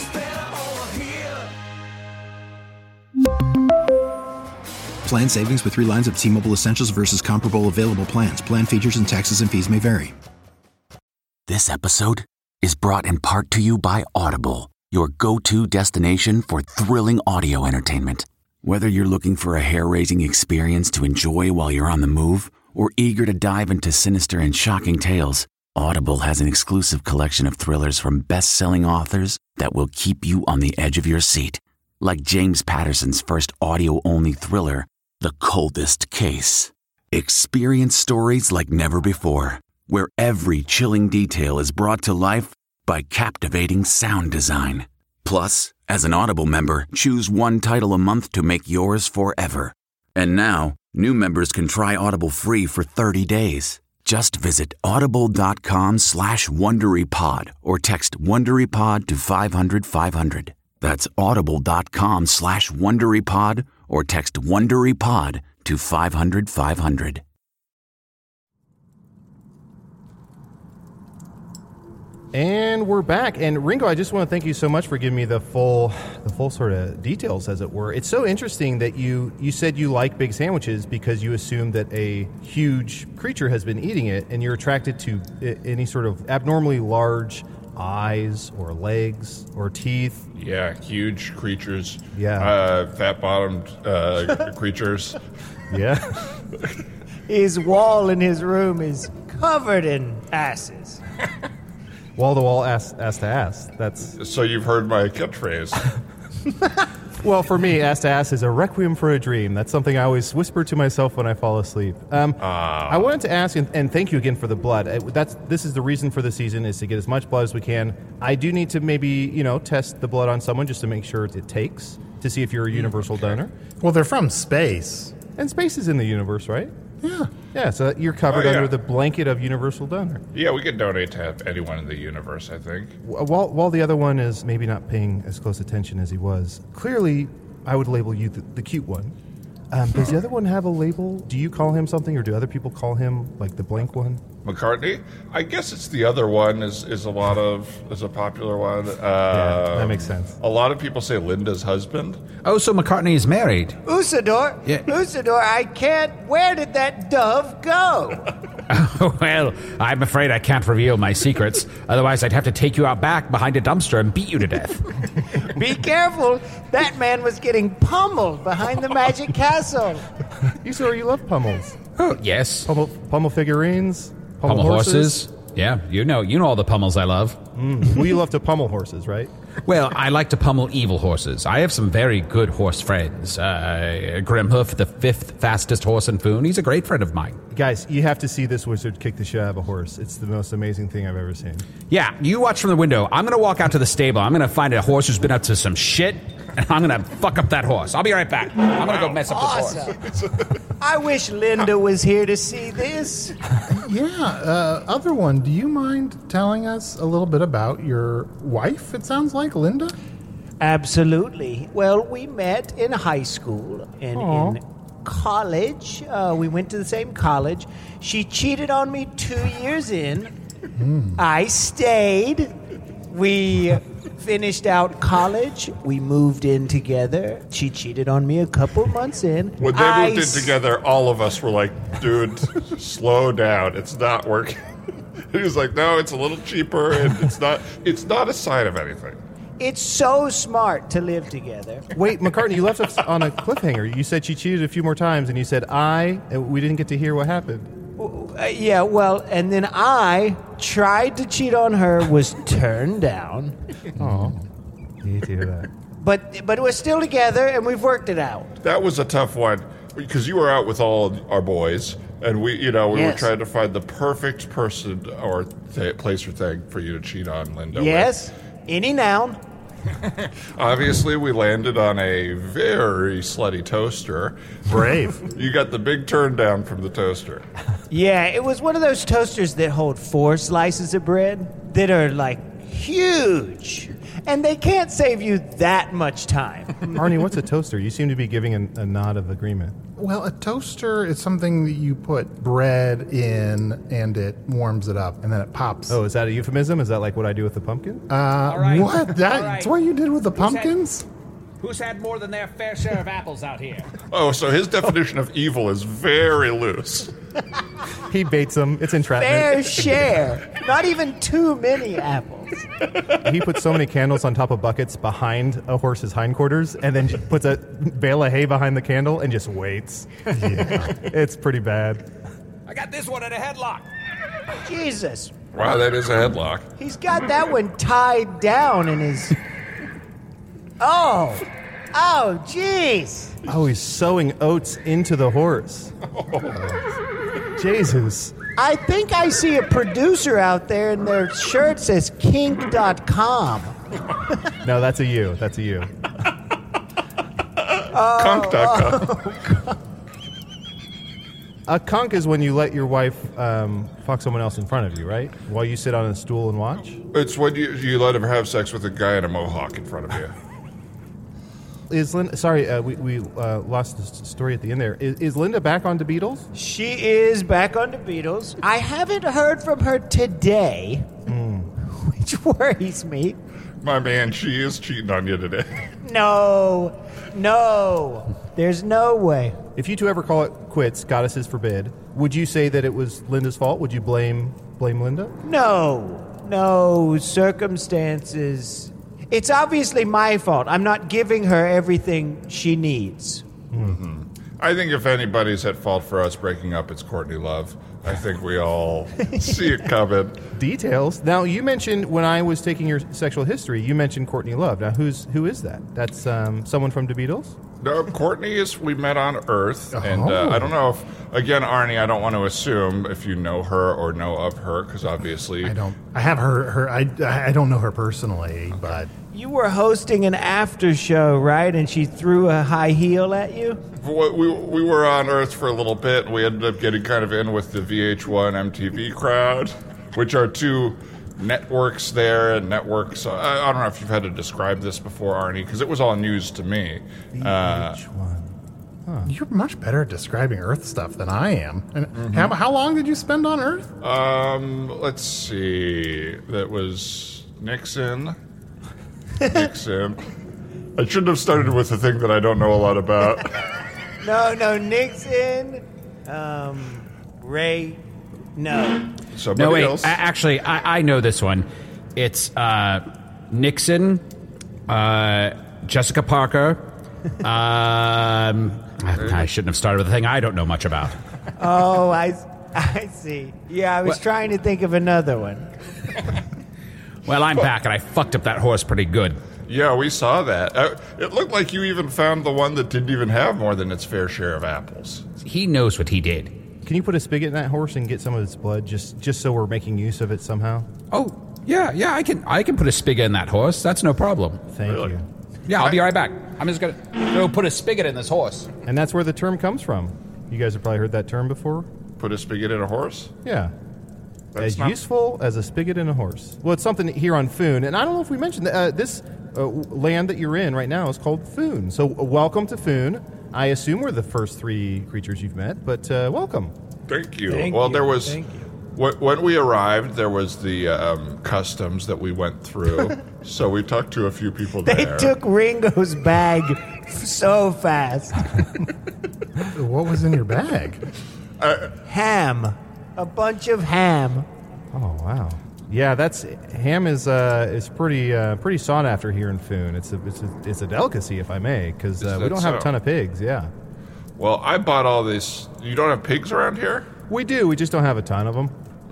Plan savings with 3 lines of T-Mobile Essentials versus comparable available plans. Plan features and taxes and fees may vary. This episode is brought in part to you by Audible, your go-to destination for thrilling audio entertainment. Whether you're looking for a hair-raising experience to enjoy while you're on the move or eager to dive into sinister and shocking tales, Audible has an exclusive collection of thrillers from best-selling authors that will keep you on the edge of your seat. Like James Patterson's first audio-only thriller, The Coldest Case. Experience stories like never before, where every chilling detail is brought to life by captivating sound design. Plus, as an Audible member, choose one title a month to make yours forever. And now, new members can try Audible free for 30 days. Just visit audible.com/WonderyPod or text WonderyPod to 500-500. That's audible.com/WonderyPod or text WonderyPod to 500-500. And we're back. And Ringo, I just want to thank you so much for giving me the full sort of details, as it were. It's so interesting that you said you like big sandwiches because you assume that a huge creature has been eating it, and you're attracted to any sort of abnormally large eyes or legs or teeth. Yeah, huge creatures. Yeah. Fat-bottomed creatures. Yeah. His wall in his room is covered in asses. Wall to wall, ass to ass. That's So you've heard my catchphrase. well for me. Ass to ass is a requiem for a dream. That's something I always whisper to myself when I fall asleep. I wanted to ask, and thank you again for the blood. This is the reason for the season, is to get as much blood as we can. I do need to maybe test the blood on someone just to make sure it takes, to see if you're a universal donor. Well, they're from space. And space is in the universe, right? Yeah. Yeah, so you're covered Oh, yeah. under the blanket of universal donor. Yeah, we can donate to anyone in the universe, I think. While the other one is maybe not paying as close attention as he was, clearly I would label you the cute one. Does the other one have a label? Do you call him something, or do other people call him like the blank one? McCartney? I guess it's the other one is a popular one. Yeah, that makes sense. A lot of people say Linda's husband. Oh, so McCartney is married. Usador, Yeah. Usador, I can't. Where did that dove go? Well, I'm afraid I can't reveal my secrets. Otherwise, I'd have to take you out back behind a dumpster and beat you to death. Be careful. That man was getting pummeled behind the magic castle. You love pummels. Oh, yes. Pummel figurines. Pummel horses. Yeah, you know all the pummels I love. Well, you love to pummel horses, right? Well, I like to pummel evil horses. I have some very good horse friends. Grimhoof, the 5th fastest horse in Foon. He's a great friend of mine. Guys, you have to see this wizard kick the shit out of a horse. It's the most amazing thing I've ever seen. Yeah, you watch from the window. I'm going to walk out to the stable. I'm going to find a horse who's been up to some shit, and I'm going to fuck up that horse. I'll be right back. I'm going to go mess up this horse. Awesome. I wish Linda was here to see this. Yeah, other one, do you mind telling us a little bit about your wife, it sounds like, Linda? Absolutely. Well, we met in high school and in college. We went to the same college. She cheated on me 2 years in. I stayed. We finished out college. We moved in together. She cheated on me a couple months in. When they moved in together, all of us were like, dude, slow down. It's not working. He was like, no, it's a little cheaper, and it's not a sign of anything. It's so smart to live together. Wait, McCartney, you left us on a cliffhanger. You said she cheated a few more times, and you said and we didn't get to hear what happened. Yeah, well, and then I tried to cheat on her, was turned down. Oh, you hate to hear that. But we're still together, and we've worked it out. That was a tough one, because you were out with all our boys, and we were trying to find the perfect person or place or thing for you to cheat on Linda Yes, any noun. Obviously, we landed on a very slutty toaster. Brave. You got the big turn down from the toaster. Yeah, it was one of those toasters that hold 4 slices of bread that are, like, huge. And they can't save you that much time. Arnie, what's a toaster? You seem to be giving a nod of agreement. Well, a toaster is something that you put bread in and it warms it up and then it pops. Oh, is that a euphemism? Is that like what I do with the pumpkin? right. What? That's what you did with the pumpkins? Who's had more than their fair share of apples out here? Oh, so his definition of evil is very loose. He baits them. It's entrapment. Fair share. Not even too many apples. He puts so many candles on top of buckets behind a horse's hindquarters and then puts a bale of hay behind the candle and just waits. Yeah. It's pretty bad. I got this one in a headlock. Jesus. Wow, that is a headlock. He's got that one tied down in his... Oh, jeez. Oh, he's sewing oats into the horse. Jesus. I think I see a producer out there and their shirt says kink.com. No, that's a you. That's a you. Conk.com. A conk is when you let your wife fuck someone else in front of you, right? While you sit on a stool and watch? It's when you let him have sex with a guy in a mohawk in front of you. Is Linda... Sorry, we lost the story at the end there. Is Linda back on the Beatles? She is back on the Beatles. I haven't heard from her today, which worries me. My man, she is cheating on you today. No. There's no way. If you two ever call it quits, goddesses forbid, would you say that it was Linda's fault? Would you blame Linda? No, circumstances... It's obviously my fault. I'm not giving her everything she needs. Mm-hmm. I think if anybody's at fault for us breaking up, it's Courtney Love. I think we all see it coming. Details. Now, you mentioned when I was taking your sexual history, you mentioned Courtney Love. Now, who is that? That's someone from the Beatles? No, Courtney we met on Earth, and I don't know if, again, Arnie, I don't want to assume if you know her or know of her, because obviously... I don't. I have her I don't know her personally, but... You were hosting an after show, right? And she threw a high heel at you? We were on Earth for a little bit, and we ended up getting kind of in with the VH1 MTV crowd, which are two networks there, and networks... I don't know if you've had to describe this before, Arnie, because it was all news to me. VH1. You're much better at describing Earth stuff than I am. And how long did you spend on Earth? Let's see. That was Nixon. I shouldn't have started with a thing that I don't know a lot about. No, Nixon. Ray. No. Somebody No, wait. else. Actually, I know this one. It's Nixon, Jessica Parker. I shouldn't have started with a thing I don't know much about. Oh, I see. Yeah, I was trying to think of another one. Well, I'm back, and I fucked up that horse pretty good. Yeah, we saw that. It looked like you even found the one that didn't even have more than its fair share of apples. He knows what he did. Can you put a spigot in that horse and get some of its blood, just so we're making use of it somehow? Oh, yeah, I can put a spigot in that horse. That's no problem. Thank you. Yeah, I'll be right back. I'm just going to go put a spigot in this horse. And that's where the term comes from. You guys have probably heard that term before? Put a spigot in a horse? Yeah. That's useful as a spigot in a horse. Well, it's something here on Foon, and I don't know if we mentioned that this land that you're in right now is called Foon. So welcome to Foon. I assume we're the first three creatures you've met, but welcome. Thank you. Thank well, you. there was... Thank you. When we arrived, there was the customs that we went through, so we talked to a few people there. They took Ringo's bag so fast. What was in your bag? Ham. A bunch of ham. Oh, wow. Yeah, ham is pretty sought after here in Foon. It's a delicacy, if I may, because we don't have a ton of pigs. Yeah. Well, I bought all this. You don't have pigs around here? We do. We just don't have a ton of them.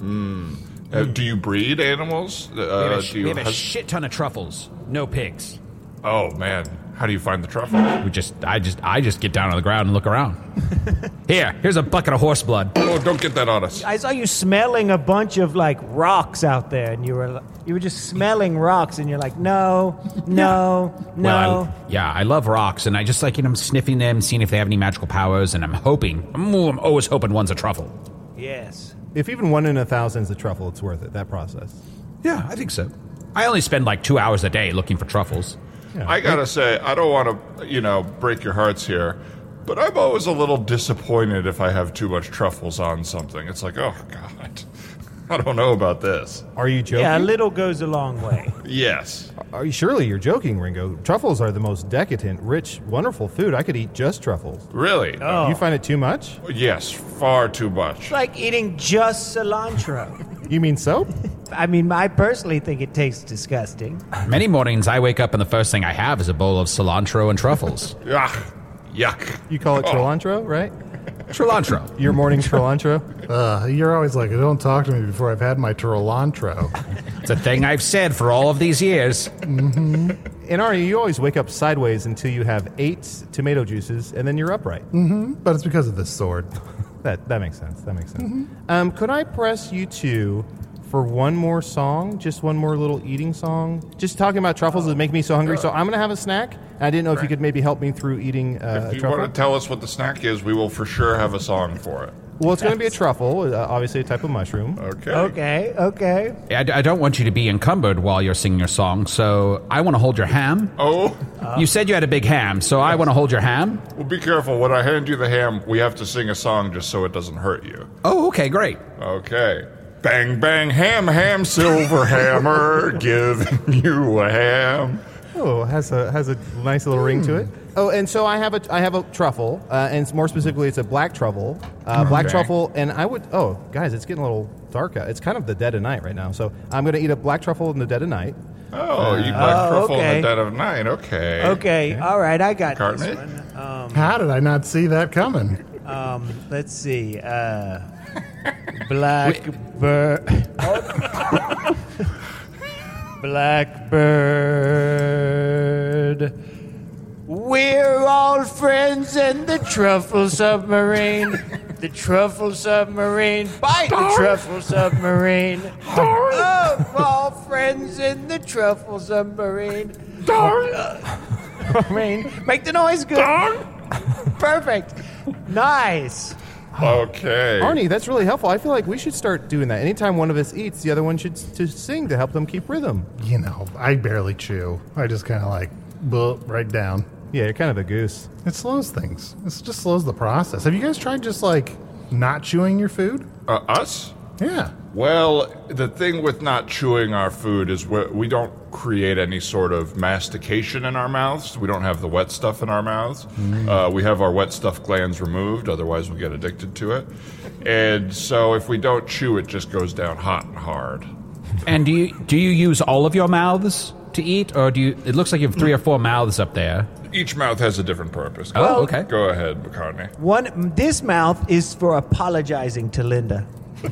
Do you breed animals? We have a shit ton of truffles. No pigs. Oh man, how do you find the truffle? I just get down on the ground and look around. Here's a bucket of horse blood. Oh, don't get that on us. I saw you smelling a bunch of rocks out there, and you were just smelling rocks, and you're like, no. Well, I love rocks, and I just like sniffing them, seeing if they have any magical powers, and I'm always hoping one's a truffle. Yes. If even 1 in 1,000 is a truffle, it's worth it, that process. Yeah, I think so. I only spend 2 hours a day looking for truffles. Yeah. I gotta say, I don't want to, break your hearts here, but I'm always a little disappointed if I have too much truffles on something. It's like, oh God, I don't know about this. Are you joking? Yeah, a little goes a long way. Yes. Surely you're joking, Ringo. Truffles are the most decadent, rich, wonderful food. I could eat just truffles. Really? Oh. You find it too much? Yes, far too much. It's like eating just cilantro. You mean soap? I mean, I personally think it tastes disgusting. Many mornings I wake up and the first thing I have is a bowl of cilantro and truffles. Yuck. You call it cilantro, right? Cilantro. Your morning cilantro? You're always like, don't talk to me before I've had my cilantro. It's a thing I've said for all of these years. Mm-hmm. And Arnie, you always wake up sideways until you have 8 tomato juices, and then you're upright. Mm-hmm. But it's because of this sword. That makes sense. Mm-hmm. Could I press you two for one more song? Just one more little eating song? Just talking about truffles would make me so hungry, so I'm going to have a snack. I didn't know if you could maybe help me through eating If you truffle. want to tell us what the snack is, we will for sure have a song for it. Well, it's going to be a truffle, obviously a type of mushroom. Okay. I don't want you to be encumbered while you're singing your song, so I want to hold your ham. Oh? You said you had a big ham, so I want to hold your ham. Well, be careful. When I hand you the ham, we have to sing a song just so it doesn't hurt you. Oh, okay, great. Okay. Bang, bang, ham, silver hammer, giving you a ham. Oh, it has a nice little ring to it. Oh, and so I have a truffle, and more specifically, it's a black truffle. Black truffle, and guys, it's getting a little dark out. It's kind of the dead of night right now, so I'm going to eat a black truffle in the dead of night. Oh, you black truffle in the dead of night. Okay. Okay, all right, I got Cartney? this one. How did I not see that coming? Let's see. Blackbird. Blackbird. We're all friends in the truffle submarine. The truffle submarine. Bite the truffle submarine. Oh, we're all friends in the truffle submarine. Make the noise good. Perfect. Nice. Okay. Arnie, that's really helpful. I feel like we should start doing that. Anytime one of us eats, the other one should sing to help them keep rhythm. You know, I barely chew. I just kind of like, right down. Yeah, you're kind of a goose. It slows things. It just slows the process. Have you guys tried just like not chewing your food? Us? Yeah. Well, the thing with not chewing our food is we don't create any sort of mastication in our mouths. We don't have the wet stuff in our mouths. We have our wet stuff glands removed, otherwise we get addicted to it. And so if we don't chew, it just goes down hot and hard. And do you use all of your mouths to eat, or it looks like you have 3 or 4 mouths up there. Each mouth has a different purpose. Oh, okay. Go ahead, McCartney. This mouth is for apologizing to Linda.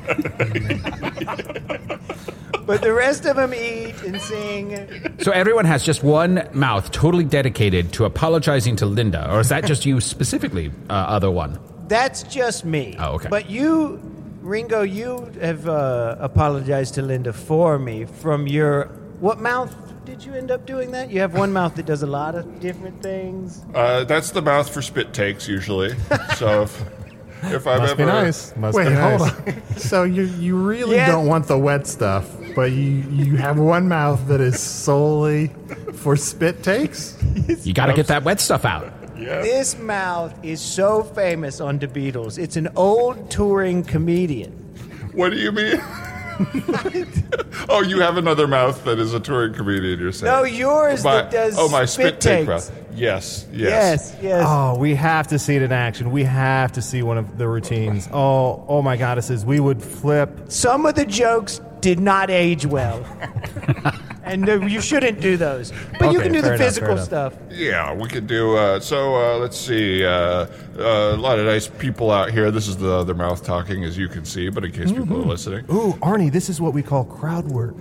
But the rest of them eat and sing. So everyone has just one mouth totally dedicated to apologizing to Linda, or is that just you specifically, other one? That's just me. Oh, okay. But you, Ringo, you have apologized to Linda for me from your... What mouth did you end up doing that? You have one mouth that does a lot of different things. That's the mouth for spit takes, usually. So if I've Must ever... be nice. Must Wait, be nice. hold on. So you really don't want the wet stuff, but you have one mouth that is solely for spit takes? You got to get that wet stuff out. Yeah. This mouth is so famous on The Beatles. It's an old touring comedian. What do you mean? Oh, you have another mouth that is a touring comedian, you're saying? No, yours that does my spit take takes. mouth. Yes. Yes. Oh, we have to see it in action. We have to see one of the routines. Oh my goddesses, we would flip. Some of the jokes did not age well. And you shouldn't do those. But you Okay, can do the fair enough, physical fair enough. stuff. Yeah, we could do, let's see, a lot of nice people out here. This is the other mouth talking, as you can see, but in case people are listening. Ooh, Arnie, this is what we call crowd work.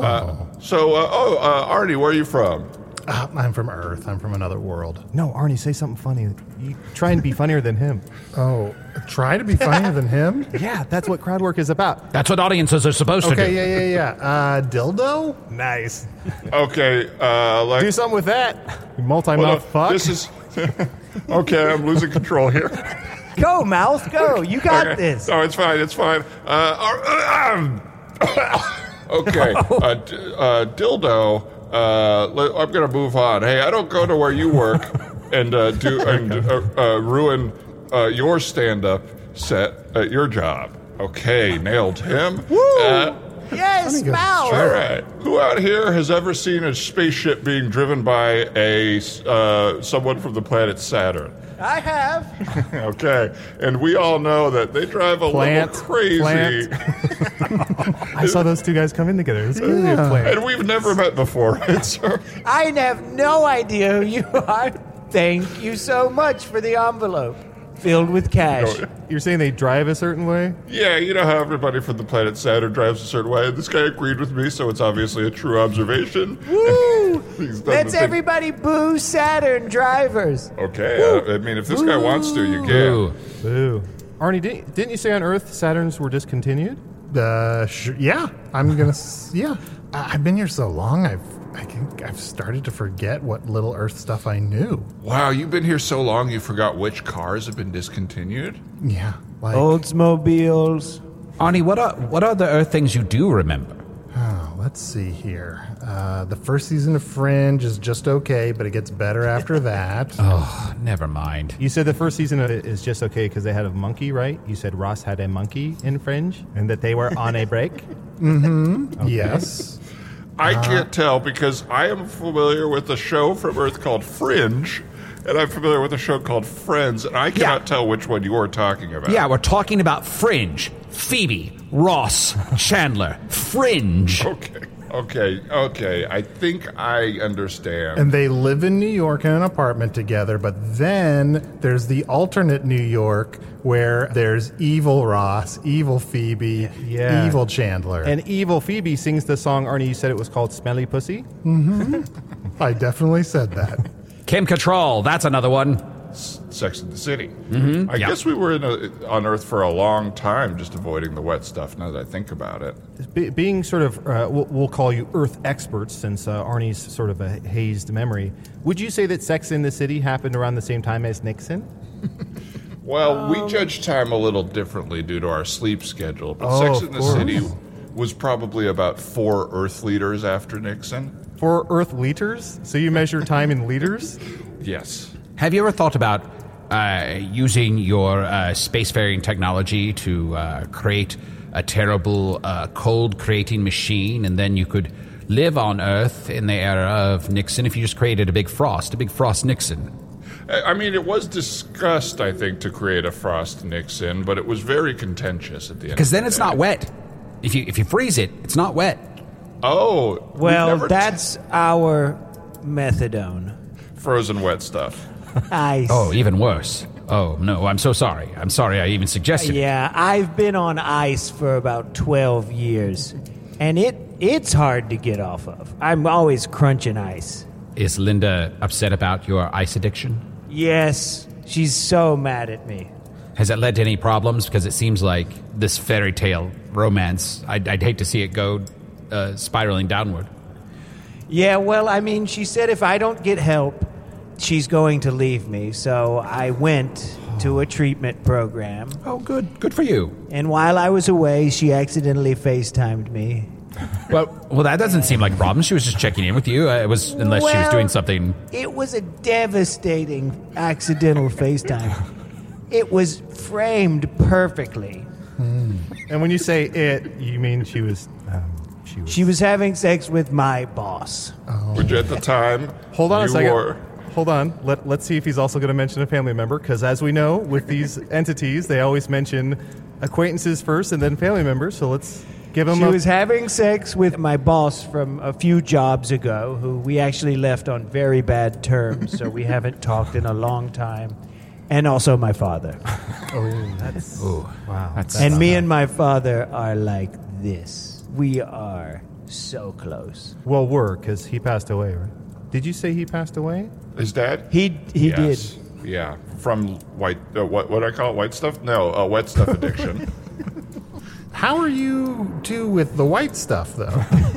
Arnie, where are you from? I'm from Earth. I'm from another world. No, Arnie, say something funny. You try and be funnier than him. Oh, try to be funnier than him? Yeah, that's what crowd work is about. That's what audiences are supposed to do. Okay, yeah. Dildo? Nice. Okay, Do something with that. You multi-mouth fuck. This is... Okay, I'm losing control here. Go, mouth, go. You got this. No, it's fine. Okay, dildo. I'm going to move on. Hey, I don't go to where you work and ruin your stand-up set at your job. Okay, nailed him. Woo! Yes, mouth. All right. Who out here has ever seen a spaceship being driven by someone from the planet Saturn? I have. Okay, and we all know that they drive a little crazy. I saw those two guys come in together. It was clearly a plan. And we've never met before, right, sir? I have no idea who you are. Thank you so much for the envelope filled with cash. You're saying they drive a certain way? Yeah, you know how everybody from the planet Saturn drives a certain way. This guy agreed with me, so it's obviously a true observation. Woo! He's done Let's the thing. everybody boo Saturn drivers. Okay, I mean, if this guy wants to, you can. Boo. Arnie, didn't you say on Earth Saturns were discontinued? Yeah. I'm gonna. Yeah. I've been here so long. I've started to forget what little Earth stuff I knew. Wow, you've been here so long you forgot which cars have been discontinued? Yeah. Like, Oldsmobiles. Arnie, what are the Earth things you do remember? Oh, let's see here. The first season of Fringe is just okay, but it gets better after that. Oh, never mind. You said the first season is just okay because they had a monkey, right? You said Ross had a monkey in Fringe and that they were on a break? Mm-hmm. Okay. Yes. I can't tell because I am familiar with a show from Earth called Fringe, and I'm familiar with a show called Friends, and I cannot tell which one you're talking about. Yeah, we're talking about Fringe. Phoebe, Ross, Chandler. Fringe. Okay. Okay. I think I understand. And they live in New York in an apartment together, but then there's the alternate New York where there's evil Ross, evil Phoebe, evil Chandler. And evil Phoebe sings the song, Arnie, you said it was called Smelly Pussy? Mm-hmm. I definitely said that. Kim Cattrall, that's another one. Sex and the City. Mm-hmm. I guess we were on Earth for a long time just avoiding the wet stuff, now that I think about it. Being sort of, we'll call you Earth experts since Arnie's sort of a hazed memory, would you say that Sex in the City happened around the same time as Nixon? Well, we judge time a little differently due to our sleep schedule, but Sex in the City was probably about 4 Earth liters after Nixon. 4 Earth liters? So you measure time in liters? Yes. Have you ever thought about using your spacefaring technology to create a terrible cold-creating machine, and then you could live on Earth in the era of Nixon if you just created a big frost Nixon? I mean, it was discussed, I think, to create a Frost Nixon, but it was very contentious at the end. Because then it's not wet. If you freeze it, it's not wet. Oh. Well, that's our methadone. Frozen wet stuff. Ice. Oh, even worse. Oh, no, I'm so sorry. I'm sorry I even suggested it. Yeah, I've been on ice for about 12 years, and it's hard to get off of. I'm always crunching ice. Is Linda upset about your ice addiction? Yes, she's so mad at me. Has it led to any problems? Because it seems like this fairy tale romance, I'd hate to see it go spiraling downward. Yeah, well, I mean, she said if I don't get help, she's going to leave me. So I went to a treatment program. Oh, good. Good for you. And while I was away, she accidentally FaceTimed me. Well, that doesn't seem like a problem. She was just checking in with you. Unless she was doing something. It was a devastating accidental FaceTime. It was framed perfectly. And when you say it, you mean she was... She was having sex with my boss. Which at the time... Hold on a second. Hold on. Let's see if he's also going to mention a family member, because as we know, with these entities, they always mention acquaintances first and then family members, so let's give him She was having sex with my boss from a few jobs ago, who we actually left on very bad terms, so we haven't talked in a long time. And also my father. Wow. And me and my father are like this. We are so close. Well, because he passed away, right? Did you say he passed away? His dad? He did. Yeah, from white, what do I call it, white stuff? No, wet stuff addiction. How are you two with the white stuff, though?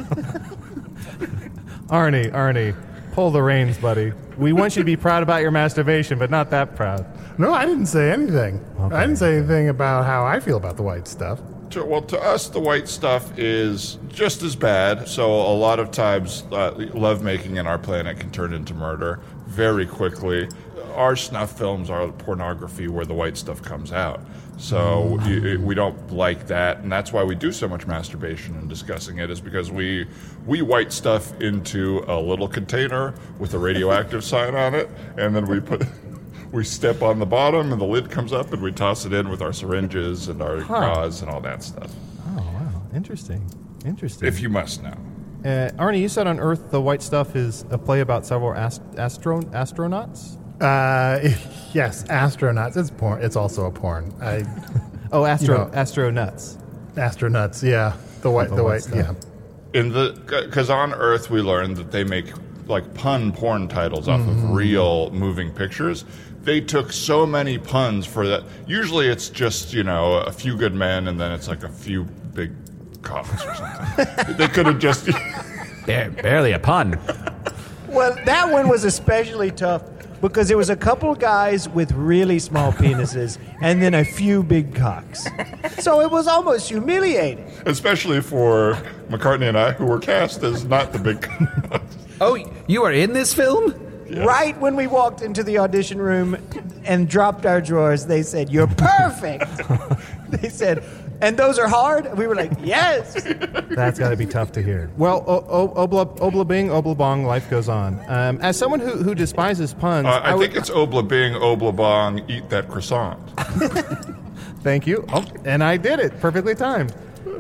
Arnie, pull the reins, buddy. We want you to be proud about your masturbation, but not that proud. No, I didn't say anything. Okay. I didn't say anything about how I feel about the white stuff. Well, to us, the white stuff is just as bad. So a lot of times, lovemaking in our planet can turn into murder very quickly. Our snuff films are pornography where the white stuff comes out. So we don't like that, and that's why we do so much masturbation and discussing it, is because we white stuff into a little container with a radioactive sign on it, and then we step on the bottom, and the lid comes up, and we toss it in with our syringes and our gauze and all that stuff. Oh, wow. Interesting. If you must know. Arnie, you said on Earth the white stuff is a play about several astronauts? Yes, astronauts. It's porn. It's also a porn. Astronauts. Astronauts, yeah. The white stuff. Yeah. Because on Earth we learned that they make like pun porn titles off of real moving pictures. They took so many puns for that. Usually it's just, a few good men, and then it's like a few big cocks or something. They could have just... Barely a pun. Well, that one was especially tough because it was a couple guys with really small penises and then a few big cocks. So it was almost humiliating. Especially for McCartney and I, who were cast as not the big cocks. Oh, you were in this film? Yes. Right when we walked into the audition room and dropped our drawers, they said, "You're perfect." They said, "And those are hard?" We were like, "Yes." That's got to be tough to hear. Well, obla bing, obla bong, life goes on. As someone who despises puns... I think it's obla bing, obla bong, eat that croissant. Thank you. Oh, and I did it. Perfectly timed.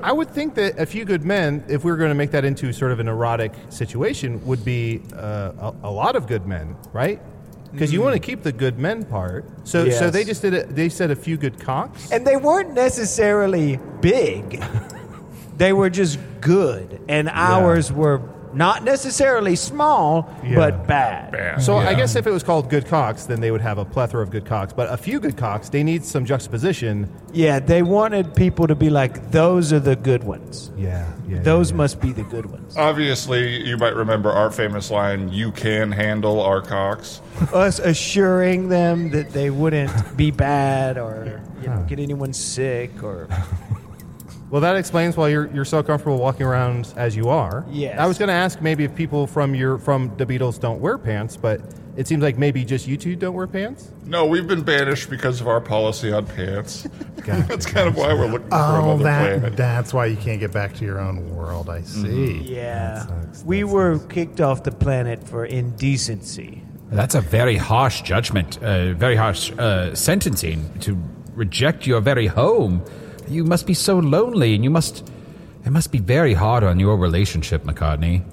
I would think that A Few Good Men, if we were going to make that into sort of an erotic situation, would be a lot of good men, right? Because you want to keep the good men part. So they just they said a few good cocks. And they weren't necessarily big. They were just good. And ours were not necessarily small, but bad. So I guess if it was called good cocks, then they would have a plethora of good cocks. But A Few Good Cocks, they need some juxtaposition. Yeah, they wanted people to be like, those are the good ones. Those Yeah. must be the good ones. Obviously, you might remember our famous line, "You can handle our cocks." Us assuring them that they wouldn't be bad or get anyone sick or... Well, that explains why you're so comfortable walking around as you are. Yes. I was going to ask maybe if people from the Beatles don't wear pants, but it seems like maybe just you two don't wear pants. No, we've been banished because of our policy on pants. That's kind of why we're looking for another planet. That's why you can't get back to your own world. I see. Yeah. We were kicked off the planet for indecency. That's a very harsh judgment, very harsh sentencing to reject your very home. You must be so lonely, and it must be very hard on your relationship, McCartney.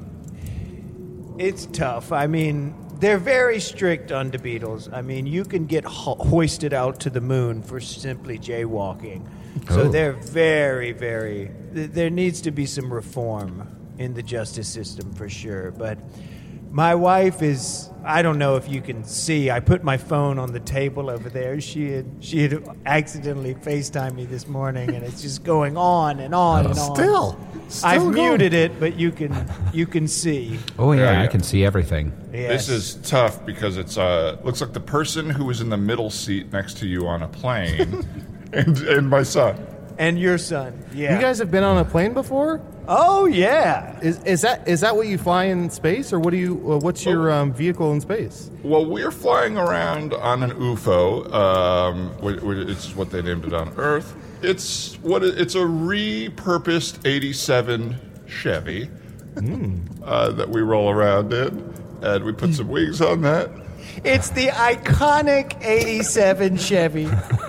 It's tough. I mean, they're very strict on the Beatles. I mean, you can get hoisted out to the moon for simply jaywalking. So they're very, very... There needs to be some reform in the justice system for sure. But my wife is... I don't know if you can see. I put my phone on the table over there. She had accidentally FaceTimed me this morning, and it's just going on and on and on. Still I've going. muted it, but you can see. Oh, yeah, I can see everything. Yes. This is tough because it's looks like the person who was in the middle seat next to you on a plane and my son. And your son. Yeah. You guys have been on a plane before? Oh, yeah. Is that what you fly in space, or what's your vehicle in space? Well, we're flying around on an UFO. It's what they named it on Earth. It's a repurposed '87 Chevy that we roll around in, and we put some wings on that. It's the iconic '87 Chevy.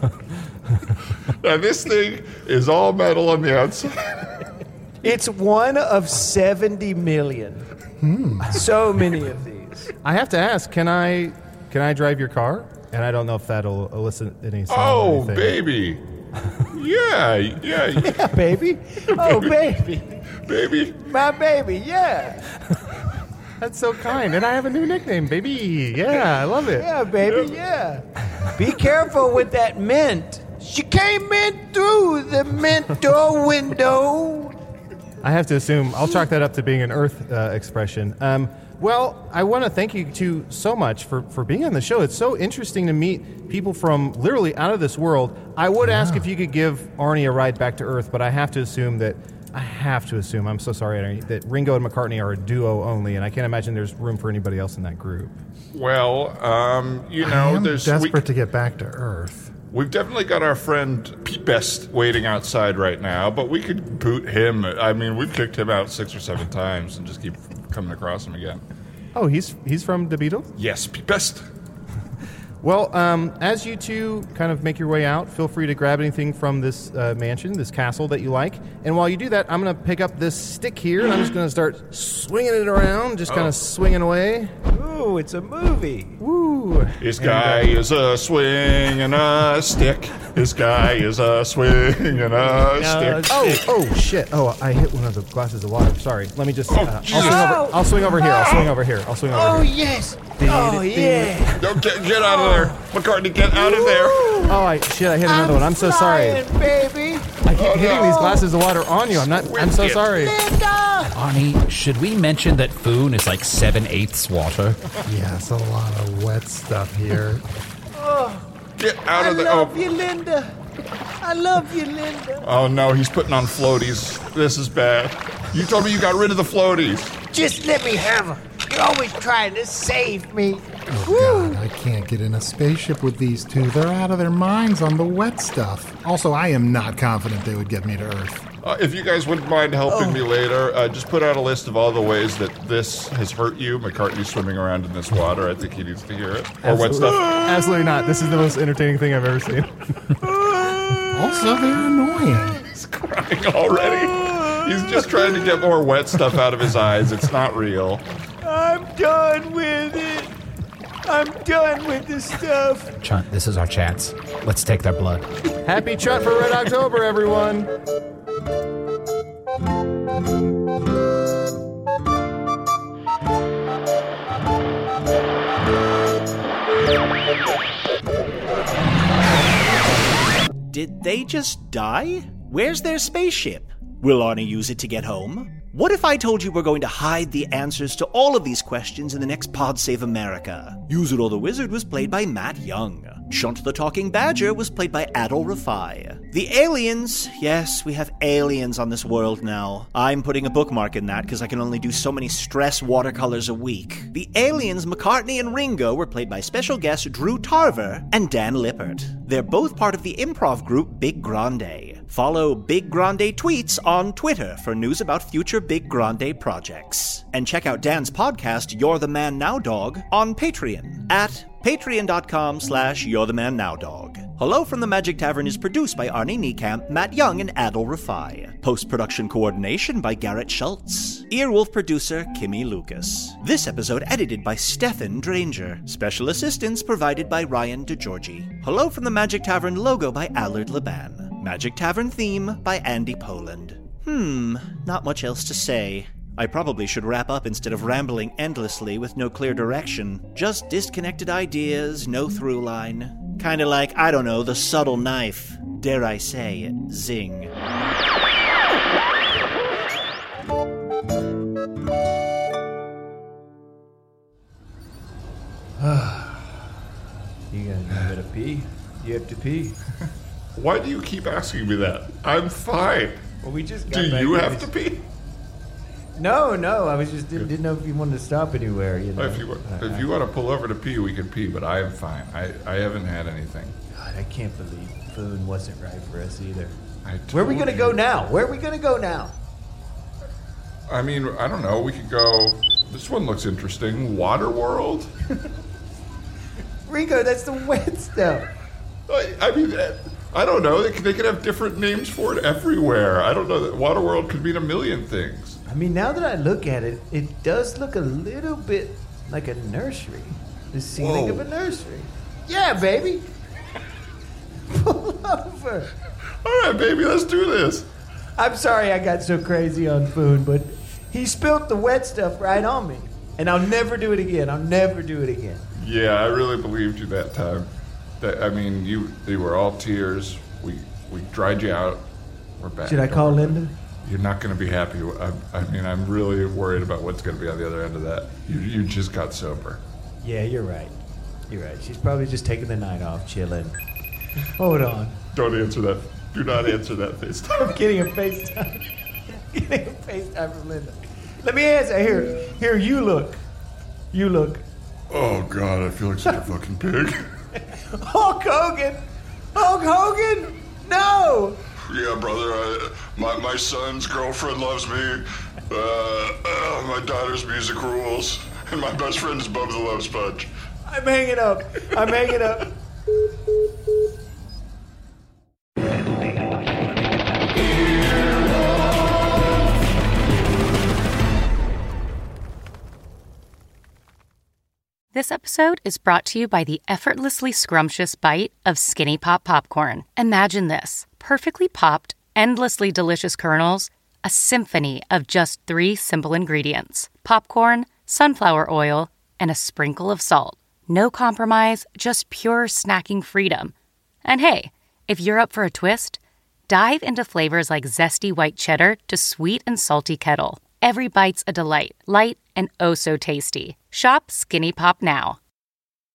Now this thing is all metal on the outside. It's one of 70 million. So many of these. I have to ask, can I drive your car? And I don't know if that'll elicit any sound. Oh, baby. Yeah, baby. Oh, baby. Baby. My baby, yeah. That's so kind. And I have a new nickname, baby. Yeah, I love it. Yeah, baby, yeah. Be careful with that mint. She came in through the mint door window. I have to assume, I'll chalk that up to being an Earth expression. Well, I want to thank you two so much for being on the show. It's so interesting to meet people from literally out of this world. I would ask if you could give Arnie a ride back to Earth, but I have to assume, I'm so sorry, Arnie, that Ringo and McCartney are a duo only, and I can't imagine there's room for anybody else in that group. Well, I'm desperate to get back to Earth. We've definitely got our friend Pete Best waiting outside right now, but we could boot him. I mean, we've kicked him out 6 or 7 times and just keep coming across him again. Oh, he's from the Beatles? Yes, Pete Best. Well, as you two kind of make your way out, feel free to grab anything from this mansion, this castle that you like. And while you do that, I'm going to pick up this stick here, and I'm just going to start swinging it around, just kind of swinging away. Ooh, it's a movie. Woo. This guy is a swinging a stick. This guy is a swinging a stick. Oh, shit. Oh, I hit one of the glasses of water. Sorry. Let me just... Jesus. I'll swing over here. Oh, yes. Oh, yeah. Don't get out of there. McCartney, get out of there. Oh, I hit another one. I'm so sorry. Baby. I keep hitting these glasses of water on you. I'm so sorry. Arnie, should we mention that Foon is like 7/8 water? Yeah, it's a lot of wet stuff here. Get out of there. I love you, Linda. I love you, Linda. Oh, no, he's putting on floaties. This is bad. You told me you got rid of the floaties. Just let me have them. You're always trying to save me. Oh, God, I can't get in a spaceship with these two. They're out of their minds on the wet stuff. Also, I am not confident they would get me to Earth. If you guys wouldn't mind helping me later, just put out a list of all the ways that this has hurt you. McCartney swimming around in this water. I think he needs to hear it. Or wet stuff. Absolutely not. This is the most entertaining thing I've ever seen. Also, they're annoying. He's crying already. He's just trying to get more wet stuff out of his eyes. It's not real. I'm done with it. I'm done with this stuff. Chunt, this is our chance. Let's take their blood. Happy Chunt for Red October, everyone. Did they just die? Where's their spaceship? Will Arnie use it to get home? What if I told you we're going to hide the answers to all of these questions in the next Pod Save America? Use It or the Wizard was played by Matt Young. Shunt the Talking Badger was played by Adol Rafai. The aliens, yes, we have aliens on this world now. I'm putting a bookmark in that because I can only do so many stress watercolors a week. The aliens, McCartney and Ringo, were played by special guests Drew Tarver and Dan Lippert. They're both part of the improv group Big Grande. Follow Big Grande Tweets on Twitter for news about future Big Grande projects. And check out Dan's podcast, You're the Man Now Dog, on Patreon at patreon.com/You're the Man Now Dog. Hello from the Magic Tavern is produced by Arnie Niekamp, Matt Young, and Adol Rafai. Post-production coordination by Garrett Schultz. Earwolf producer Kimmy Lucas. This episode edited by Stefan Dranger. Special assistance provided by Ryan DeGiorgi. Hello from the Magic Tavern logo by Allard Laban. Magic Tavern theme by Andy Poland. Not much else to say. I probably should wrap up instead of rambling endlessly with no clear direction. Just disconnected ideas, no through line. Kinda like, I don't know, the subtle knife. Dare I say it, zing. You gotta pee? You have to pee? Why do you keep asking me that? I'm fine. Well, we just Do you have to pee? No, I was just didn't know if you wanted to stop anywhere. You know? If you want to pull over to pee, we can pee, but I am fine. I haven't had anything. God, I can't believe food wasn't right for us either. Where are we gonna go now? I mean, I don't know. We could go. This one looks interesting. Waterworld. Rico, that's the wet stuff. I mean, I don't know. They could have different names for it everywhere. I don't know. That Waterworld could mean a million things. I mean, now that I look at it, it does look a little bit like a nursery. The ceiling of a nursery. Yeah, baby. Pull over. All right, baby, let's do this. I'm sorry I got so crazy on food, but he spilled the wet stuff right on me. And I'll never do it again. Yeah, I really believed you that time. They were all tears. We dried you out. We're back. Should I call Linda? You're not going to be happy. I'm really worried about what's going to be on the other end of that. You just got sober. Yeah, you're right. She's probably just taking the night off, chilling. Hold on. Don't answer that. Do not answer that FaceTime. I'm getting a FaceTime. From Linda. Let me answer. Here, you look. Oh, God, I feel like such a fucking pig. Hulk Hogan! No! Yeah, brother, my son's girlfriend loves me. My daughter's music rules. And my best friend is Bubba the Love Sponge. I'm hanging up. This episode is brought to you by the effortlessly scrumptious bite of Skinny Pop Popcorn. Imagine this. Perfectly popped, endlessly delicious kernels, a symphony of just 3 simple ingredients. Popcorn, sunflower oil, and a sprinkle of salt. No compromise, just pure snacking freedom. And hey, if you're up for a twist, dive into flavors like zesty white cheddar to sweet and salty kettle. Every bite's a delight, light and oh so tasty. Shop Skinny Pop now.